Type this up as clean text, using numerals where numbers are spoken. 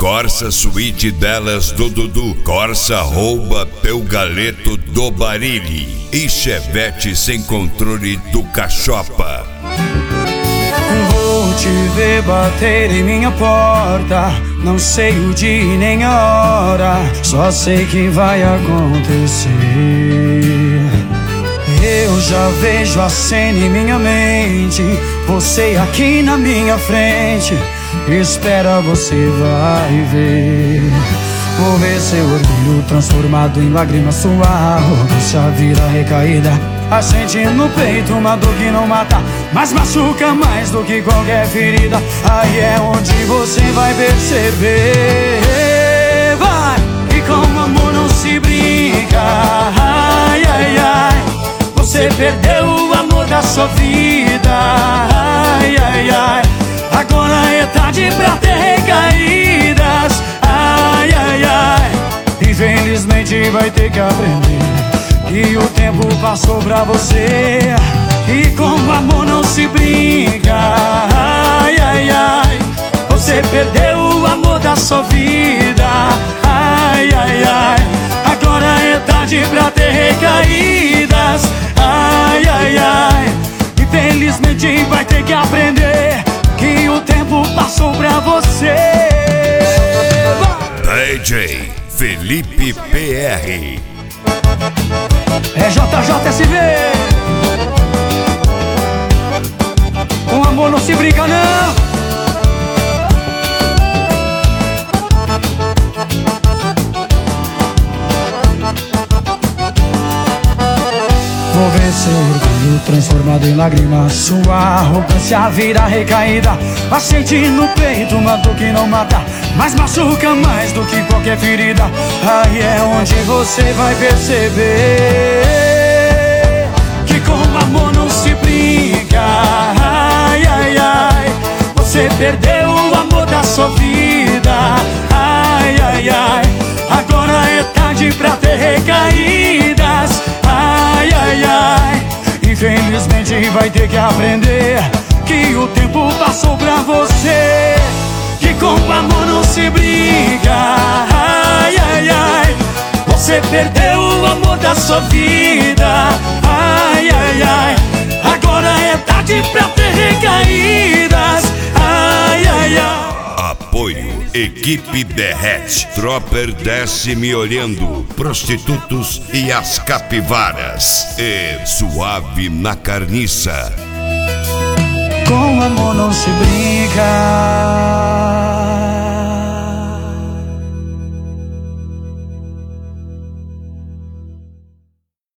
Corsa Suíte delas do Dudu, Corsa rouba teu galeto do Barilli e Chevette sem controle do Cachopa. Vou te ver bater em minha porta, não sei o dia e nem a hora, só sei que vai acontecer. Eu já vejo a cena em minha mente, você aqui na minha frente. Espera, você vai ver. Vou ver seu orgulho transformado em lágrimas, sua arrogância vira recaída. A sente no peito uma dor que não mata, mas machuca mais do que qualquer ferida. Aí é onde você vai perceber, vai, e com o amor não se brinca. Ai, ai, ai, você perdeu o amor da sua vida. Ai, ai, ai, agora é tarde pra ter recaídas. Ai, ai, ai, infelizmente vai ter que aprender que o tempo passou pra você. E com o amor não se brinca. Ai, ai, ai, você perdeu o amor da sua vida. Ai, ai, ai, agora é tarde pra ter recaídas. Ai, ai, ai, infelizmente vai ter que aprender que o tempo passou pra você. DJ Felipe PR. É JJSV. Com amor não se brinca, não. Vou ver seu orgulho transformado em lágrimas, sua arrogância vira recaída. A sentir no peito uma dor que não mata, mas machuca mais do que qualquer ferida. Aí é onde você vai perceber que com o amor não se brinca. Ai, ai, ai, você perdeu o amor da sua vida. Ai, ai, ai, agora é tarde pra ter recaídas. Ai, ai, ai, infelizmente vai ter que aprender que o tempo passou pra você. Que com o amor não se brinca. Ai, ai, ai, você perdeu o amor da sua vida. Ai, ai, ai, agora é tarde pra ter recaídas. Ai, ai, ai. Apoio Equipe Derrete, Tropper desce me olhando, Prostitutos e as Capivaras e Suave na Carniça. Com amor não se brinca.